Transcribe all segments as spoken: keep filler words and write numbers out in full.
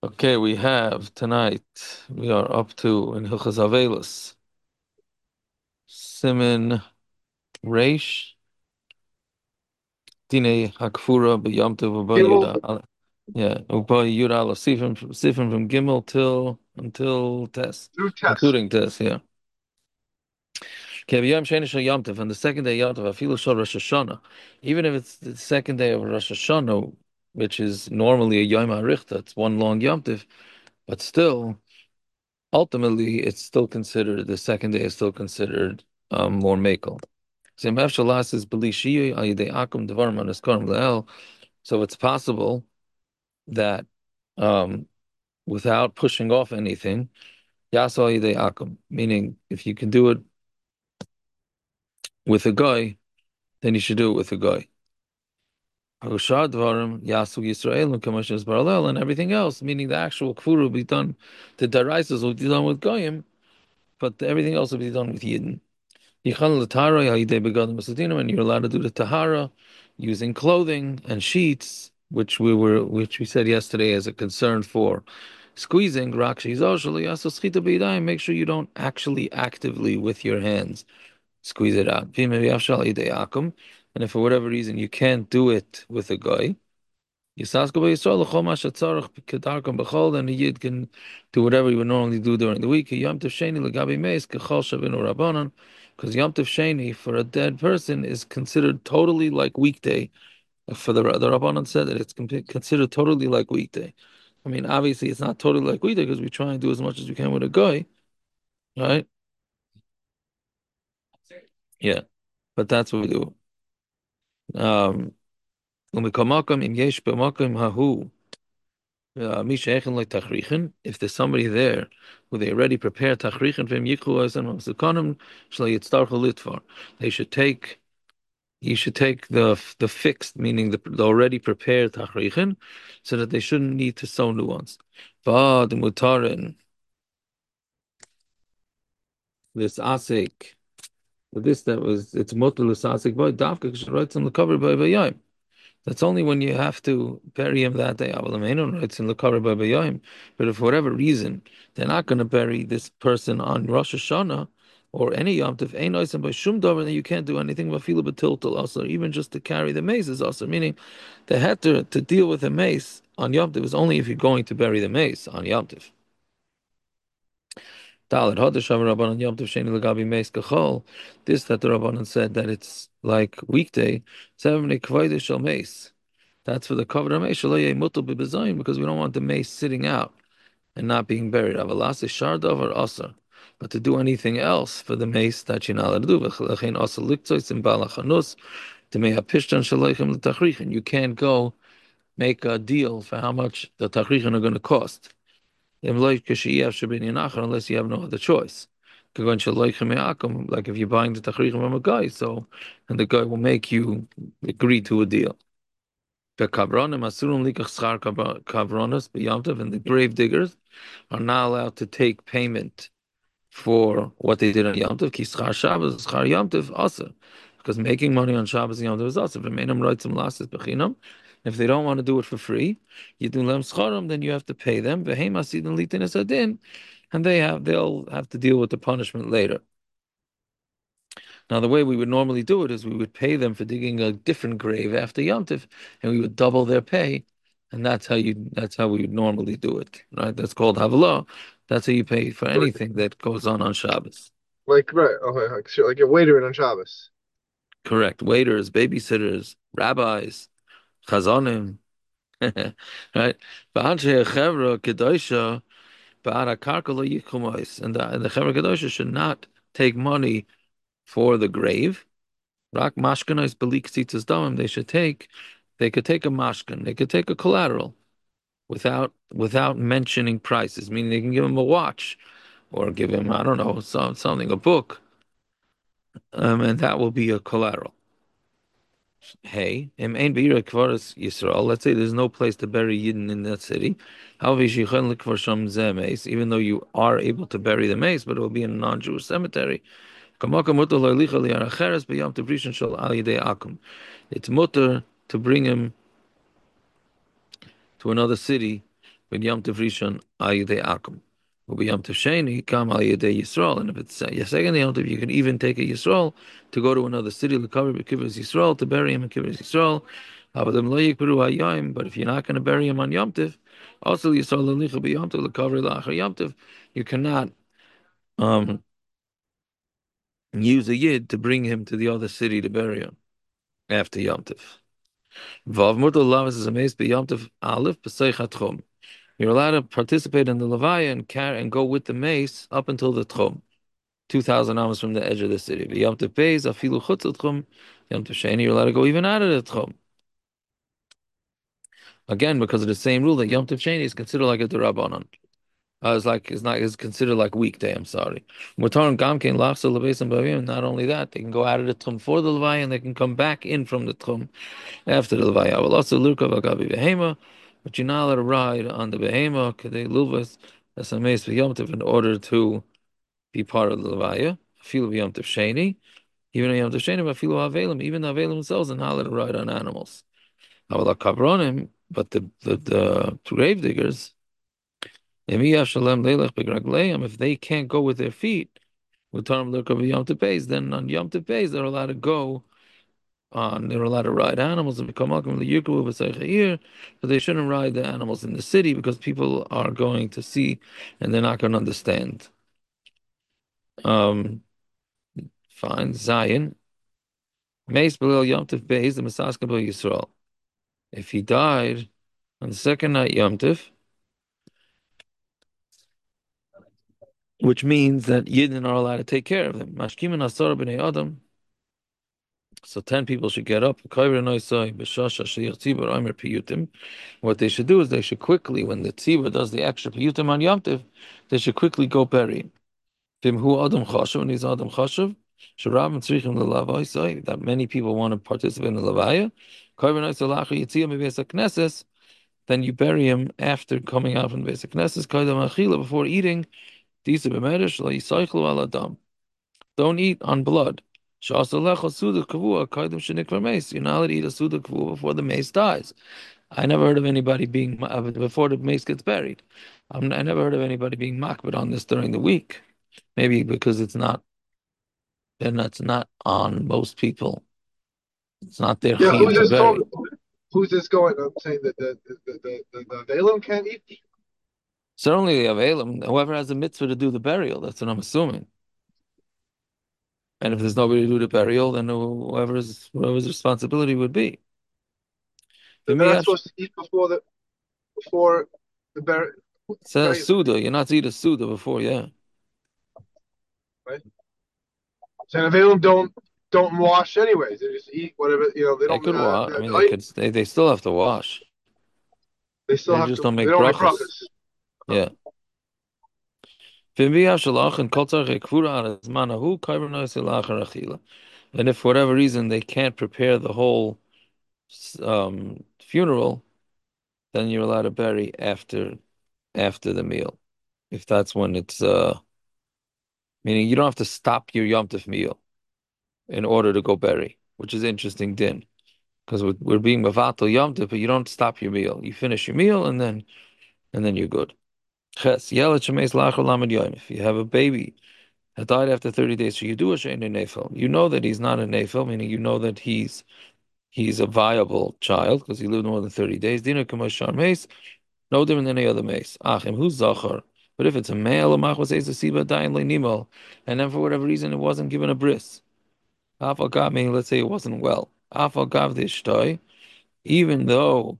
Okay, we have tonight, we are up to in Hilchas Avelis, Simin Reish, Dine Hakfura B'Yom Tov Uba Gimel Yuda. Al- Yeah, Uba Yuda Ala Sifim, from Sifim from Gimel till until Tes, through test. including Tes. Yeah. Okay, B'Yom Sheni Shel Yom Tov, and the second day Yom Tov, Afilu Shel Rosh Hashanah, even if it's the second day of Rosh Hashanah, which is normally a Yom HaRichta, it's one long Yom Tov, but still. Ultimately, it's still considered the second day is still considered um, more makel. So it's possible that um, without pushing off anything, yasal yidei akum, meaning if you can do it with a guy, then you should do it with a guy. Harushad dvarim yasu Yisraelim kamashas parallel and everything else, meaning the actual kfur will be done, the daraisas will be done with goyim, but everything else will be done with yidden. Yichal l'tahara yahidei begadim b'sadinim, and you're allowed to do the tahara using clothing and sheets, which we were, which we said yesterday as a concern for squeezing. Rak sheizos shelo ya'asu schita b'yadayim. Make sure you don't actually actively with your hands squeeze it out. V'im yafshal yidei akum, and if for whatever reason you can't do it with a guy, Yisasko b'Yisrael l'chol ma shetzarach kedarkam b'chol, then the yid can do whatever he would normally do during the week. Yom Tov Sheni l'gabi meis kechol shavinu rabbanon, because Yom Tov Sheni for a dead person is considered totally like weekday. For the the rabbanon said that it's considered totally like weekday. I mean, obviously it's not totally like weekday because we try and do as much as we can with a guy, right? Yeah, but that's what we do. Um, im yesh b'makom hahu. Uh, if there's somebody there who they already prepared tachrichin from Yikhu they should take you should take the the fixed, meaning the, the already prepared tachrichin, so that they shouldn't need to sew new ones. But the mutarin, this asik, this that was it's mutal asik by dafka writes on the cover by bayayim. That's only when you have to bury him that day. It's in the Bayayim. But if for whatever reason they're not going to bury this person on Rosh Hashanah or any Yom Tov, ain't noisem by Shum Dover, then you can't do anything. Vafilu b'tiltul also, even just to carry the mace is also. Meaning, they had to to deal with the mace on Yom Tov was only if you're going to bury the mace on Yom Tov. Dalit Hodesh Rabbanan Yom Tov Sheni Lagabi Meis Kachol. This that the Rabbanan said that it's like weekday. Seven Kvoidish Shel Mace. That's for the covered mace because we don't want the mace sitting out and not being buried. Avalas is shardov or asar. But to do anything else for the mace that you're not allowed to do, v'chelechein asar liktzois in balachanus to make a pishtan shaleichem l'tachrichin. You can't go make a deal for how much the tachrichin are going to cost. Unless you have no other choice. Like if you're buying the tachrichin from a guy, so and the guy will make you agree to a deal. The kavronim asurum likach schar kavronos b'yamtiv, and the grave diggers are not allowed to take payment for what they did on Yom Tov. Ki schar Shabbos, schar Yom Tov also, because making money on Shabbos and Yom Tov is also. V'meinam roitzim lasses bechinam. If they don't want to do it for free, you do lem scharam, then you have to pay them. V'heim asidin litin esadin, and they have they'll have to deal with the punishment later. Now, the way we would normally do it is we would pay them for digging a different grave after Yom Tov, and we would double their pay, and that's how you that's how we would normally do it, right? That's called Havlah. That's how you pay for Like, anything that goes on on Shabbos. like right, okay, like, so like a waiter on Shabbos. Correct. Waiters, babysitters, rabbis, chazonim, right? V'anshe chevra kedosha ba'ara karka lo yichumos, and the and the chevra kedosha should not take money for the grave. Rak mashkana is belik tzitzis damim. They should take, they could take a mashkan, they could take a collateral without without mentioning prices. Meaning they can give him a watch, or give him I don't know some, something a book, um, and that will be a collateral. Hey, im ein beira kvaras Yisrael. Let's say there's no place to bury Yidden in that city. However, yichon likvar sham zeh mace, even though you are able to bury the mace, but it will be in a non-Jewish cemetery. Kamaka mutar lo ylicha liyar acheres b'yam tov rishon shel al yidei akum. It's mutter to bring him to another city With Yom Tov Rishon al Yedei Akum. But with Yom Tov Sheni Kam al Yedei Yisrael. And if it's uh, your second Yom Tov, you can even take a Yisrael to go to another city, L'kaver b'kivras Yisrael, to bury him in Kivras Yisrael. Avadim lo yikberu hayayim. But if you're not going to bury him on Yom Tov, also Yisrael l'licha b'Yom Tov l'kaver la'achar Yom Tov, you cannot um use a yid to bring him to the other city to bury him after Yom Tov. Vav mutal lavas is a mace b'Yom Tov aleph b'seich hatchum. You're allowed to participate in the levaya and carry and go with the mace up until the tchum, two thousand amos from the edge of the city. But Yom Tov Beis afilu chutz tchum. Yom Tov Sheni, you're allowed to go even out of the tchum. Again, because of the same rule that Yom Tov Sheni is considered like a derabanan. Uh, it's like it's not it's considered like weekday. I'm sorry. Mutar gamkein lachsa lebesim bavim. Not only that, they can go out of the tchum for the levaya and they can come back in from the tchum after the levaya. But also lurkav agabi behema, but you're not allowed to ride on the behema kadei luvas as a mace Yom Tov in order to be part of the levaya. Feel Yom Tov Sheni, even Yom Tov Sheni, but feel avelim. Even the avelim themselves are not allowed to ride on animals. Aval kabronim, but the the, the grave diggers. If they can't go with their feet, with Yom Tov, then on Yom Tov they're allowed to go on. They're allowed to ride animals and become welcome to the Yirku, but they shouldn't ride the animals in the city because people are going to see and they're not going to understand. Um, fine, Zion. Meis Belil Yom Tov Beis the Masaska Yisrael. If he died on the second night Yom Tov, which means that Yidden are allowed to take care of him. Mashkimin Asara B'nei Adam. So ten people should get up. What they should do is they should quickly, when the tzibur does the extra piyutim on Yom Tov, they should quickly go bury him. Who Adam Chashav, and he's Adam Chashav, Sharabim Tzrichim L'Lavai, that many people want to participate in the Lavaya. Then you bury him after coming out from the Beis HaKnesses, before eating. Don't eat on blood. You're not allowed to eat a suda kavua before the mace dies. I never heard of anybody being uh, before the mace gets buried. I'm, I never heard of anybody being makbid on this during the week. Maybe because it's not, then that's not on most people. It's not their Yeah, chiyuv who's to this going? bury. Who's this going? I'm saying that the the the the, the, the Balaam can't eat. Certainly the Avelim, whoever has a mitzvah to do the burial, that's what I'm assuming. And if there's nobody to do the burial, then whoever's whoever's responsibility would be. They're not supposed to eat before the before the burial. Says Right, Suda, you're not to eat a Suda before, yeah. right. So the Balaam don't don't wash anyways. They just eat whatever you know. They They don't. could Uh, wash. I mean, they they, could. They, they still have to wash. they still They have just to. don't They make don't make brachas. brachas. Uh, Yeah. And if for whatever reason they can't prepare the whole um, funeral, then you're allowed to bury after after the meal. If that's when it's uh, meaning you don't have to stop your Yom Tov meal in order to go bury, which is interesting din. Because we're, we're being mavatal Yom Tov, but you don't stop your meal. You finish your meal and then and then you're good. Ches, yelet shemeis lachol lamed yom. If you have a baby that died after thirty days, so you do a shein a nefel. You know that he's not a nefel, meaning you know that he's he's a viable child because he lived more than thirty days. Dina kamashar mace, no different than any other mace. Achim, who's zachar? But if it's a male, a machwas says a siba dayin le'nimol, and then for whatever reason it wasn't given a bris. Afal gav, meaning let's say it wasn't well. Afal gav the ishtoi, even though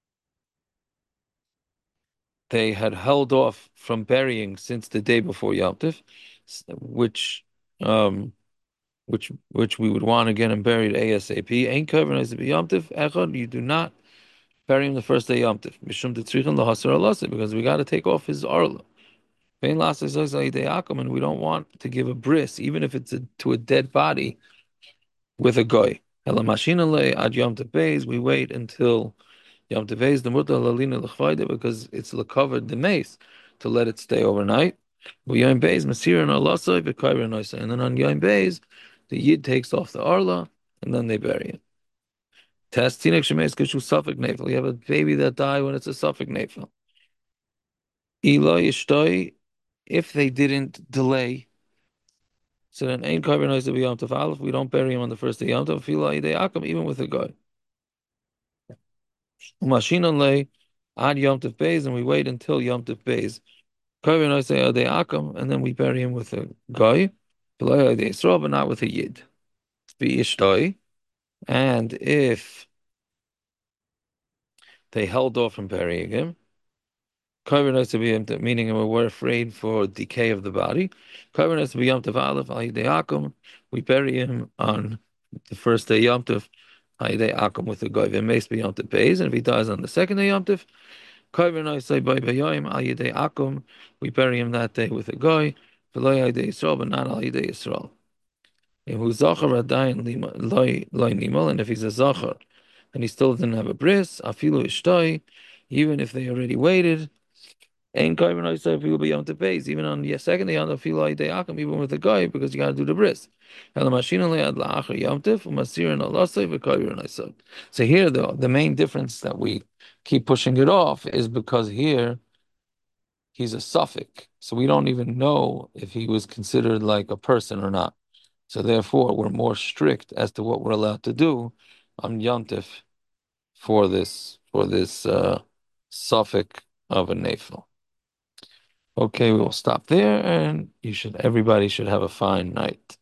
they had held off from burying since the day before Yom Tov, which um, which which we would want to get him buried ASAP. Ain't covering as Yom Tov echad. You do not bury him the first day Yom Tov. Mishum tetzrichen lahasar alasa, because we got to take off his arla. Vein lasas akom, and we don't want to give a bris, even if it's a, to a dead body, with a goy. Elamashina ad Yom Tov beis. We wait until Yom Tov the mutar lalina l'chvayde, because it's covered the mace to let it stay overnight. We Yom Beis masir and alasai v'kayra noisa, and then on Yom Beis the yid takes off the arla and then they bury it. Test tinek shemeis kishu suffik nefel. You have a baby that died when it's a suffik nefel. Eloi Ishtoi, if they didn't delay, so then ain't Karban Oisa Yom Tov Aleph, we don't bury him on the first day Yom Tov, Fila Idei Akam, even with a guy. Umashinon lay ad Yom Tov Beis, and we wait until Yom Tov Beis. Karban Oisa Idei Akam, and then we bury him with a guy, Fila Idei Yisrael, but not with a Yid. Be Ishtoi, and if they held off from burying him, Karban has to be Yom Tov, meaning we're afraid for decay of the body. Karban has to be Yom Tov Aleph, Al Yidei Akum. We bury him on the first day Yom Tov, Al Yidei Akum with the goy. It may be Yom Tov Beis, and if he dies on the second day Yom Tov, Karban I say by Bayoim Al Yidei Akum. We bury him that day with a goy. V'lo Al Yidei Yisrael, but not Al Yidei Yisrael. And who Zachar Adayin Loi Loi Nimal, and if he's a Zachar and he still didn't have a bris, Afilu Ishtoi, even if they already waited. Ain't Kaivan Oisa people be Yom Tov even on the second day on the Filo Day Akim, even with the guy, because you got to do the bris. So here, though, the main difference that we keep pushing it off is because here he's a suffix, so we don't even know if he was considered like a person or not. So therefore, we're more strict as to what we're allowed to do on Yom Tov for this for this uh, suffix of a nafil. Okay, we will stop there, and you should everybody should have a fine night.